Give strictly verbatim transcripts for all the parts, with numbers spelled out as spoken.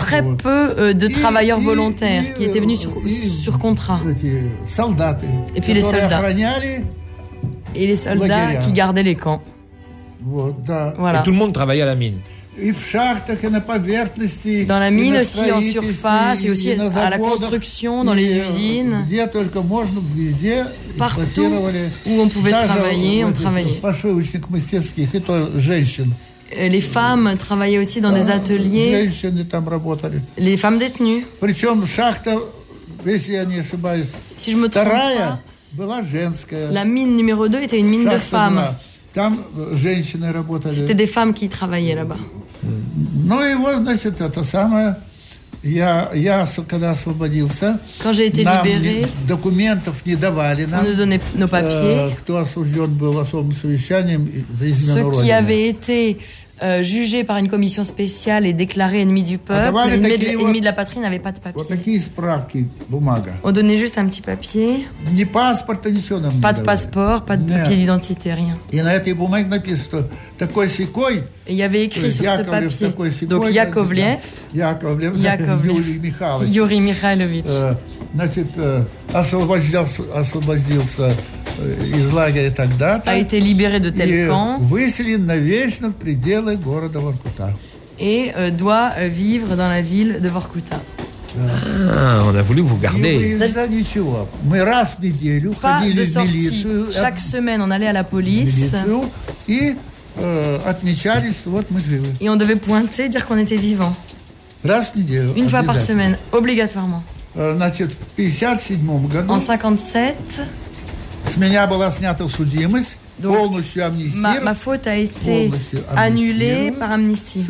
très peu euh, de travailleurs volontaires qui étaient venus sur, sur contrat. Et puis les soldats. Et les soldats qui gardaient les camps. Voilà. Et tout le monde travaillait à la mine. Dans la mine aussi, en surface, et aussi à la construction, dans les usines. Partout où on pouvait travailler, on travaillait. Les femmes travaillaient aussi dans des ateliers. Les femmes détenues. Si je me trompe pas, la mine numéro deux était une mine de femmes. C'était des femmes qui travaillaient là-bas. Quand j'ai été libéré, on nous donnait nos papiers. Ceux qui avaient été euh, jugés par une commission spéciale et déclarés ennemis du peuple, ennemis de, ennemis de la patrie, n'avaient pas de papier. On donnait juste un petit papier. Pas de passeport, pas de papier d'identité, rien. Et il y avait écrit sur ce papier, donc Yakovlev, Yakovlev, Yuri Mikhailovich, a été libéré de tel camp et euh, doit euh, vivre dans la ville de Vorkuta. Ah, on a voulu vous garder. Pas de sortie. Chaque semaine, on allait à la police. Et on devait pointer, dire qu'on était vivant. Une fois par semaine, obligatoirement. En cinquante-sept, donc, ma, ma faute a été annulée par amnistie.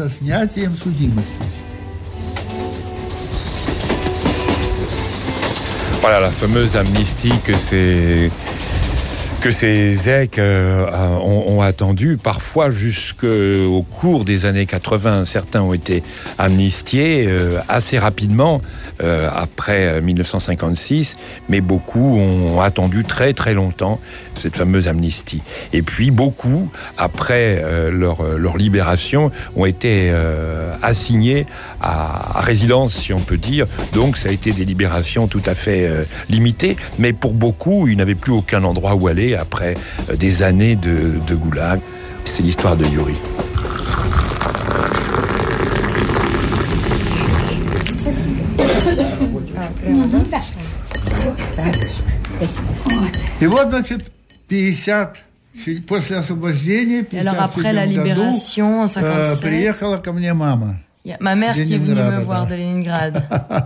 Voilà la fameuse amnistie que c'est que ces zèques euh, ont, ont attendu, parfois jusqu'au cours des années quatre-vingts. Certains ont été amnistiés euh, assez rapidement, euh, après mille neuf cent cinquante-six, mais beaucoup ont attendu très très longtemps cette fameuse amnistie. Et puis beaucoup, après euh, leur, leur libération, ont été euh, assignés à, à résidence, si on peut dire. Donc ça a été des libérations tout à fait euh, limitées, mais pour beaucoup, ils n'avaient plus aucun endroit où aller après des années de, de goulag. C'est l'histoire de Yuri. Et alors après la libération en cinquante-sept, il y a ma mère qui est venue me voir de Leningrad.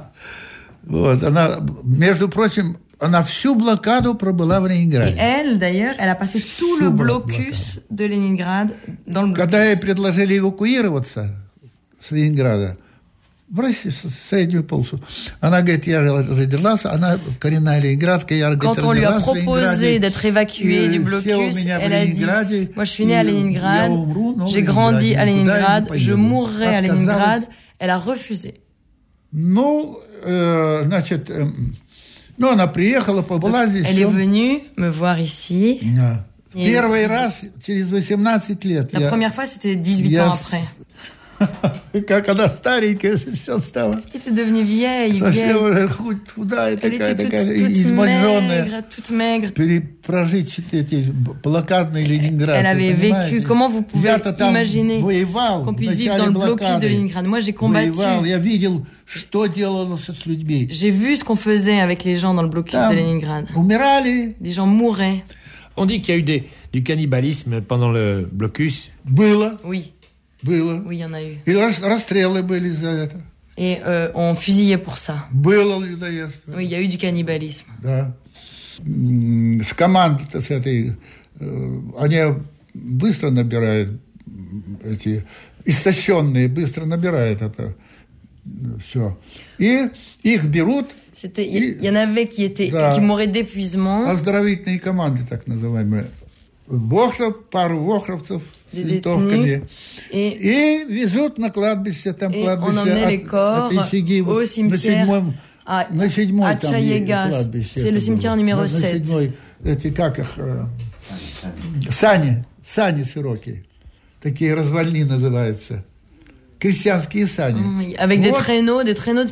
Et elle, d'ailleurs, elle a passé tout le blocus de Leningrad dans le blocus. Когда ей предложили эвакуироваться с Ленинграда в среднюю полосу, она говорит, я родилась, она коренная ленинградка, я родилась в Ленинграде. Quand on lui a proposé d'être évacuée du blocus, elle a dit, moi je suis née à Leningrad, j'ai grandi à Leningrad, je mourrai à Leningrad. Elle a refusé. Ну, значит, Ну, она приехала, побыла здесь. Elle est venue me voir ici. Да. Первый раз через восемнадцать лет. La première fois, c'était dix-huit ans après. Как она старенькая все стала. Elle était devenue vieille, совсем уже худая такая, такая изможденная. Toute maigre. Перепрожить эти блокадные Ленинград. Elle avait vécu. Comment vous pouvez imaginer qu'on puisse vivre dans le blocus de Leningrad? Moi, j'ai combattu. Я видел, что делалось с людьми. J'ai vu ce qu'on faisait avec les gens dans le blocus de Leningrad. Умирали. Les gens mouraient. On dit qu'il y a eu des, du cannibalisme pendant le blocus. Было. Oui. Было. Oui, il y en a eu. И расстрелы были за это. Et euh, on fusillait pour ça. Было людоедство. Oui, il y a eu du cannibalisme. Да. С командой-то с этой, они быстро набирают эти истощенные, быстро набирают это все. И их берут. C'était, il y, y en avait qui étaient, да, qui mouraient d'épuisement. Оздоровительные команды, так называемые. Вохров, пару вохровцев. Et, et везут на кладбище, там et кладбище on emmenait les corps от, au cimetière à, à Чаега. C'est le cimetière numéro sept. Эти, как их, сани, сани широкие. Такие развалины называются. крестьянские сани. Avec вот. des traîneaux, des traîneaux de